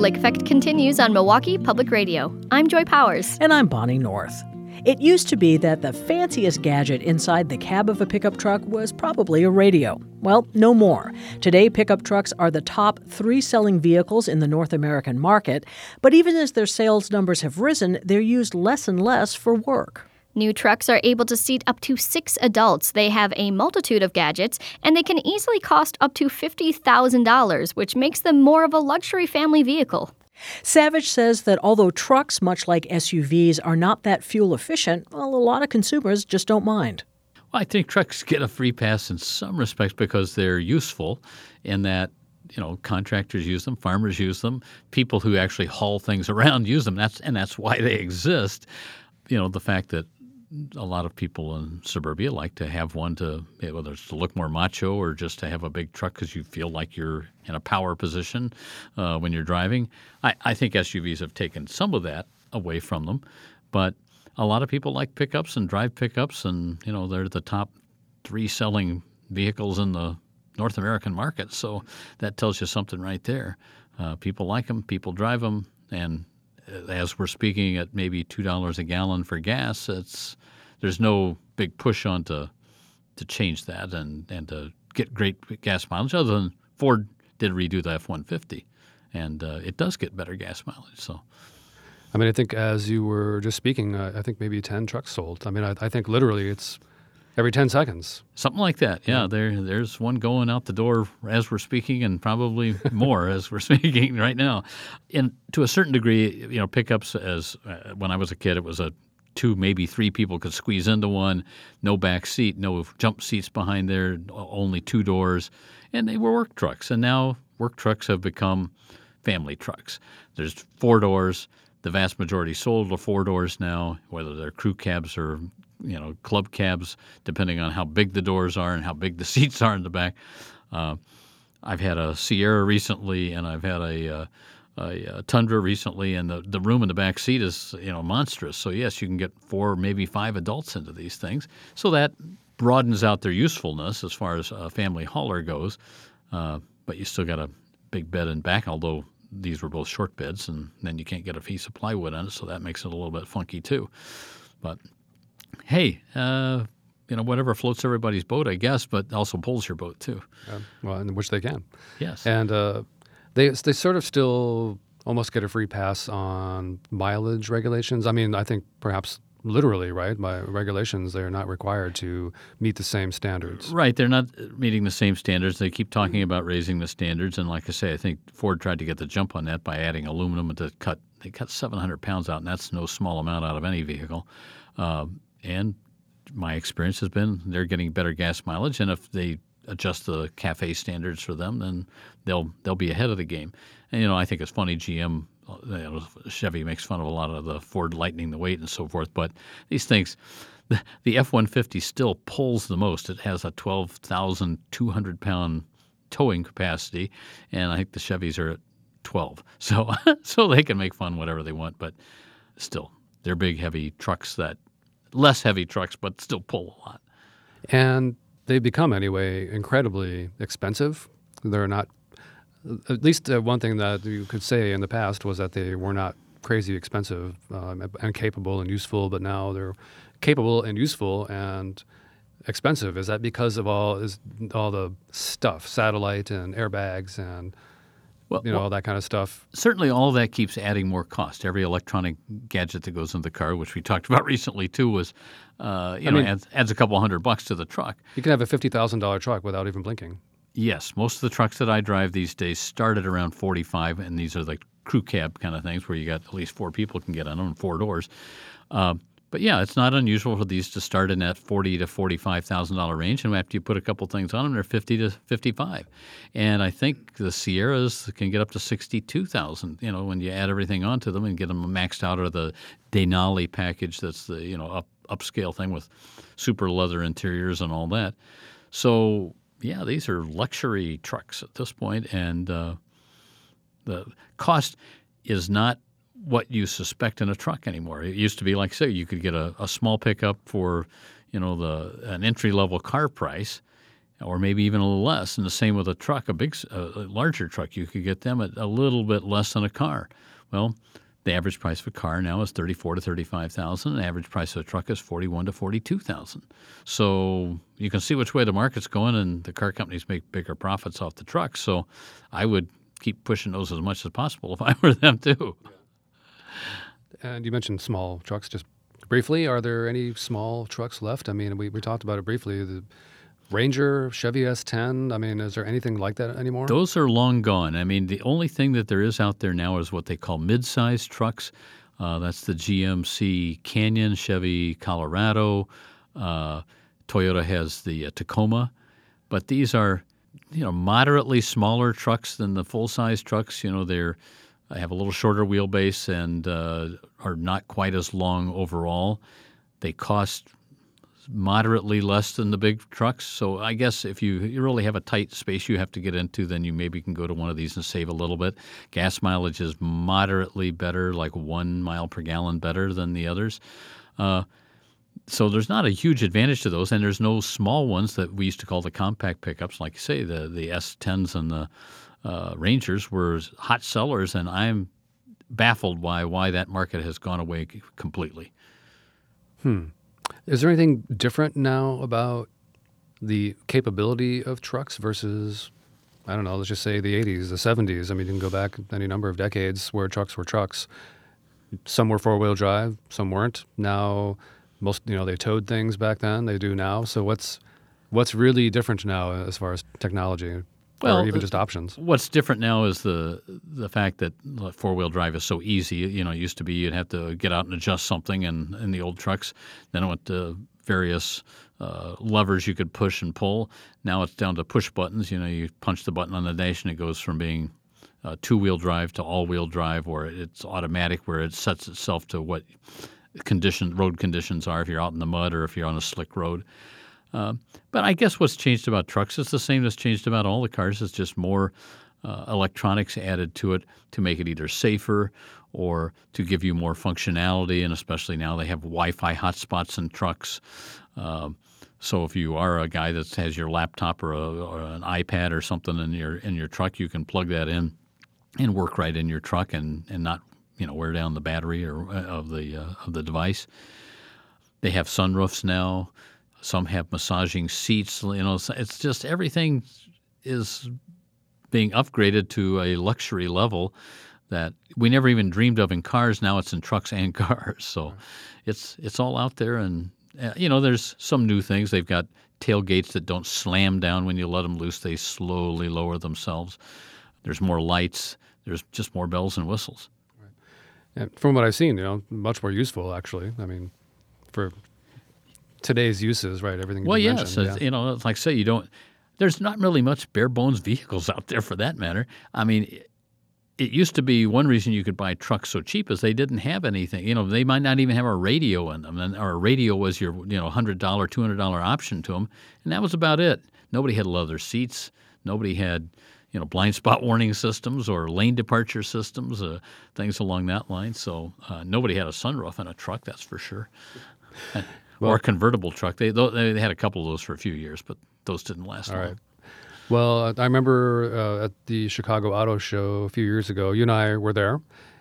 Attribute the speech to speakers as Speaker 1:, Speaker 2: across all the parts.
Speaker 1: Lake Effect continues on Milwaukee Public Radio. I'm Joy Powers.
Speaker 2: And I'm Bonnie North. It used to be that the fanciest gadget inside the cab of a pickup truck was probably a radio. Well, no more. Today, pickup trucks are the top 3 selling vehicles in the North American market, but even as their sales numbers have risen, they're used less and less for work.
Speaker 1: New trucks are able to seat up to 6 adults. They have a multitude of gadgets, and they can easily cost up to $50,000, which makes them more of a luxury family vehicle.
Speaker 2: Savage says that although trucks, much like SUVs, are not that fuel efficient, well, a lot of consumers just don't mind.
Speaker 3: Well, I think trucks get a free pass in some respects because they're useful in that, contractors use them, farmers use them, people who actually haul things around use them. That's why they exist. The fact that a lot of people in suburbia like to have one whether it's to look more macho or just to have a big truck because you feel like you're in a power position when you're driving. I think SUVs have taken some of that away from them, but a lot of people like pickups and drive pickups, and they're the top 3 selling vehicles in the North American market. So that tells you something right there. People like them, people drive them, and as we're speaking at maybe $2 a gallon for gas, there's no big push on to change that and to get great gas mileage, other than Ford did redo the F-150, and it does get better gas mileage. So,
Speaker 4: I think as you were just speaking, I think maybe 10 trucks sold. I think literally it's every 10 seconds.
Speaker 3: Something like that, yeah. There's one going out the door as we're speaking, and probably more as we're speaking right now. And to a certain degree, pickups, as when I was a kid, it was a 2, maybe 3 people could squeeze into one, no back seat, no jump seats behind there, only 2 doors, and they were work trucks. And now work trucks have become family trucks. There's 4 doors. The vast majority sold are 4 doors now, whether they're crew cabs or club cabs, depending on how big the doors are and how big the seats are in the back. I've had a Sierra recently, and I've had a Tundra recently, and the room in the back seat is monstrous. So yes, you can get 4, maybe 5 adults into these things. So that broadens out their usefulness as far as a family hauler goes. But you still got a big bed in back, although these were both short beds, and then you can't get a piece of plywood on it, so that makes it a little bit funky too. But hey, whatever floats everybody's boat, I guess, but also pulls your boat too.
Speaker 4: In which they can.
Speaker 3: Yes.
Speaker 4: And they sort of still almost get a free pass on mileage regulations. I think perhaps literally, right? By regulations, they're not required to meet the same standards.
Speaker 3: Right. They're not meeting the same standards. They keep talking about raising the standards. And like I say, I think Ford tried to get the jump on that by adding aluminum they cut 700 pounds out, and that's no small amount out of any vehicle. And my experience has been they're getting better gas mileage, and if they adjust the CAFE standards for them, then they'll be ahead of the game. And I think it's funny, GM, Chevy makes fun of a lot of the Ford lightening the weight and so forth, but these things, the F-150 still pulls the most. It has a 12,200 pound towing capacity, and I think the Chevys are at 12. So they can make fun whatever they want, but still, they're big, heavy trucks less heavy trucks, but still pull a lot.
Speaker 4: And they've become, anyway, incredibly expensive. They're not, at least one thing that you could say in the past was that they were not crazy expensive and capable and useful, but now they're capable and useful and expensive. Is that because of all the stuff, satellite and airbags and all that kind of stuff?
Speaker 3: Certainly all that keeps adding more cost. Every electronic gadget that goes in the car, which we talked about recently too, was adds a couple $100 to the truck.
Speaker 4: You can have a $50,000 truck without even blinking.
Speaker 3: Yes. Most of the trucks that I drive these days start at around 45, and these are like crew cab kind of things where you got at least 4 people can get on them and 4 doors. But yeah, it's not unusual for these to start in that $40,000 to $45,000 range, and after you put a couple things on them, they're $50,000 to $55,000. And I think the Sierras can get up to $62,000. When you add everything onto them and get them maxed out, or the Denali package, that's the upscale thing with super leather interiors and all that. So yeah, these are luxury trucks at this point, and the cost is not what you suspect in a truck anymore. It used to be like, say, you could get a small pickup for, an entry-level car price, or maybe even a little less. And the same with a truck, a larger truck. You could get them at a little bit less than a car. Well, the average price of a car now is $34,000 to $35,000. The average price of a truck is $41,000 to $42,000. So you can see which way the market's going, and the car companies make bigger profits off the trucks. So I would keep pushing those as much as possible if I were them too.
Speaker 4: And you mentioned small trucks. Just briefly, are there any small trucks left? I mean, we talked about it briefly. The Ranger, Chevy S10, I mean, is there anything like that anymore?
Speaker 3: Those are long gone. I mean, the only thing that there is out there now is what they call mid-sized trucks. That's the GMC Canyon, Chevy Colorado. Toyota has the Tacoma. But these are, moderately smaller trucks than the full-size trucks. They have a little shorter wheelbase and are not quite as long overall. They cost moderately less than the big trucks. So I guess if you really have a tight space you have to get into, then you maybe can go to one of these and save a little bit. Gas mileage is moderately better, like 1 mile per gallon better than the others. So there's not a huge advantage to those, and there's no small ones that we used to call the compact pickups. Like you say, the S10s and the Rangers were hot sellers, and I'm baffled why that market has gone away completely.
Speaker 4: Is there anything different now about the capability of trucks versus, I don't know, let's just say the 80s, the 70s? I mean, you can go back any number of decades where trucks were trucks. Some were four-wheel drive, some weren't. Now, most, they towed things back then, they do now. So what's really different now as far as technology? Or even just options.
Speaker 3: What's different now is the fact that four-wheel drive is so easy. It used to be you'd have to get out and adjust something in the old trucks. Then it went to various levers you could push and pull. Now it's down to push buttons. You punch the button on the dash and it goes from being two-wheel drive to all-wheel drive, or it's automatic where it sets itself to what road conditions are if you're out in the mud or if you're on a slick road. But I guess what's changed about trucks is the same that's changed about all the cars. It's just more electronics added to it to make it either safer or to give you more functionality. And especially now they have Wi-Fi hotspots in trucks. So if you are a guy that has your laptop or an iPad or something in your truck, you can plug that in and work right in your truck and not wear down the battery or of the device. They have sunroofs now. Some have massaging seats. It's just everything is being upgraded to a luxury level that we never even dreamed of in cars. Now it's in trucks and cars. So it's all out there. And, there's some new things. They've got tailgates that don't slam down when you let them loose. They slowly lower themselves. There's more lights. There's just more bells and whistles.
Speaker 4: Right. And from what I've seen, much more useful, actually. I mean, for today's uses, right? Everything.
Speaker 3: Well, yes. Like I say, there's not really much bare bones vehicles out there for that matter. I mean, it used to be one reason you could buy trucks so cheap is they didn't have anything. They might not even have a radio in them, or a radio was your $100, $200 option to them, and that was about it. Nobody had leather seats. Nobody had blind spot warning systems or lane departure systems, things along that line. So nobody had a sunroof in a truck, that's for sure. Or a convertible truck. They had a couple of those for a few years, but those didn't last long.
Speaker 4: Right. Well, I remember at the Chicago Auto Show a few years ago, you and I were there,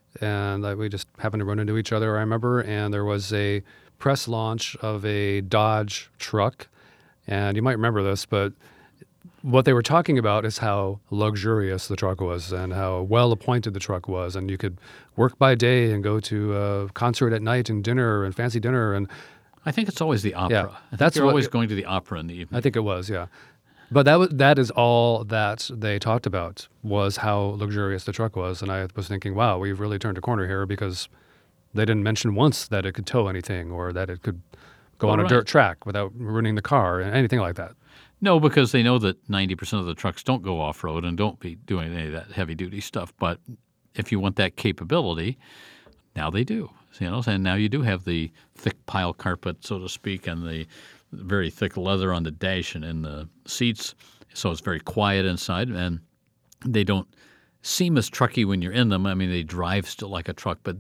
Speaker 4: and we just happened to run into each other, I remember, and there was a press launch of a Dodge truck, and you might remember this, but what they were talking about is how luxurious the truck was and how well-appointed the truck was, and you could work by day and go to a concert at night and dinner and fancy dinner, and
Speaker 3: I think it's always the opera.
Speaker 4: Yeah,
Speaker 3: you're always going to the opera in the evening.
Speaker 4: I think it was, yeah. But that is all that they talked about, was how luxurious the truck was. And I was thinking, wow, we've really turned a corner here, because they didn't mention once that it could tow anything or that it could go on a dirt track without ruining the car and anything like that.
Speaker 3: No, because they know that 90% of the trucks don't go off-road and don't be doing any of that heavy-duty stuff. But if you want that capability, now they do. And now you do have the thick pile carpet, so to speak, and the very thick leather on the dash and in the seats. So it's very quiet inside, and they don't seem as trucky when you're in them. I mean, they drive still like a truck, but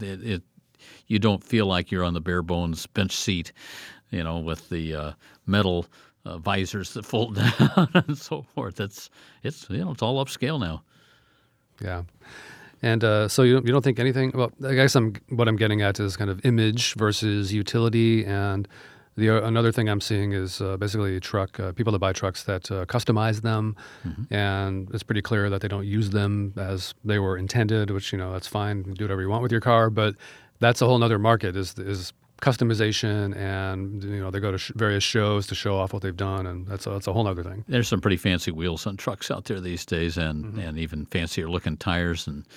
Speaker 3: you don't feel like you're on the bare bones bench seat, with the metal visors that fold down and so forth. It's all upscale now.
Speaker 4: Yeah. And so you don't think anything? Well, I guess what I'm getting at is kind of image versus utility, and another thing I'm seeing is basically people that buy trucks that customize them, and it's pretty clear that they don't use them as they were intended. Which that's fine, you can do whatever you want with your car, but that's a whole other market is customization, and they go to various shows to show off what they've done, and that's a whole other thing.
Speaker 3: There's some pretty fancy wheels on trucks out there these days, and even fancier looking tires, and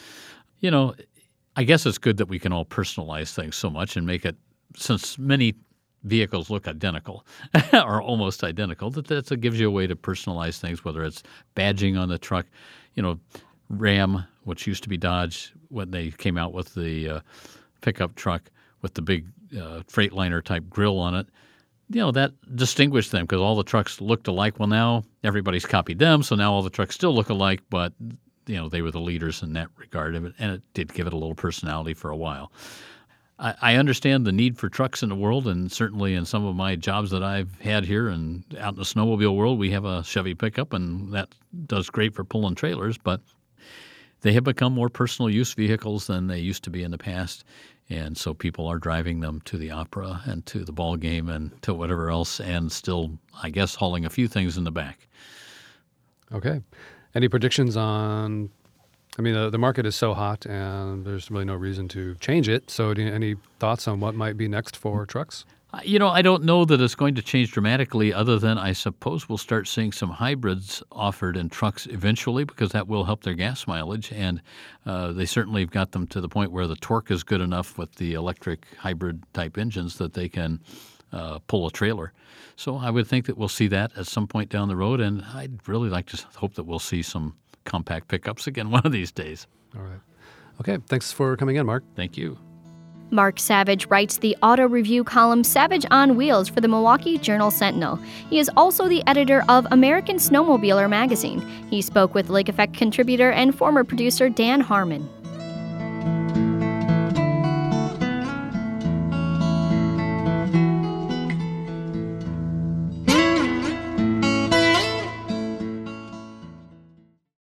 Speaker 3: I guess it's good that we can all personalize things so much and make it, since many vehicles look identical or almost identical, that gives you a way to personalize things, whether it's badging on the truck. Ram, which used to be Dodge when they came out with the pickup truck with the big Freightliner type grill on it, that distinguished them because all the trucks looked alike. Well, now everybody's copied them, so now all the trucks still look alike, but they were the leaders in that regard of it, and it did give it a little personality for a while. I understand the need for trucks in the world, and certainly in some of my jobs that I've had here and out in the snowmobile world, we have a Chevy pickup, and that does great for pulling trailers, but they have become more personal use vehicles than they used to be in the past. And so people are driving them to the opera and to the ball game and to whatever else, and still, I guess, hauling a few things in the back.
Speaker 4: Okay. Any predictions on? I mean, the market is so hot, and there's really no reason to change it. So, any thoughts on what might be next for trucks?
Speaker 3: I don't know that it's going to change dramatically, other than I suppose we'll start seeing some hybrids offered in trucks eventually, because that will help their gas mileage. And they certainly have got them to the point where the torque is good enough with the electric hybrid type engines that they can pull a trailer. So I would think that we'll see that at some point down the road. And I'd really like to hope that we'll see some compact pickups again one of these days.
Speaker 4: All right. Okay. Thanks for coming in, Mark.
Speaker 3: Thank you.
Speaker 1: Mark Savage writes the auto review column Savage on Wheels for the Milwaukee Journal-Sentinel. He is also the editor of American Snowmobiler magazine. He spoke with Lake Effect contributor and former producer Dan Harmon.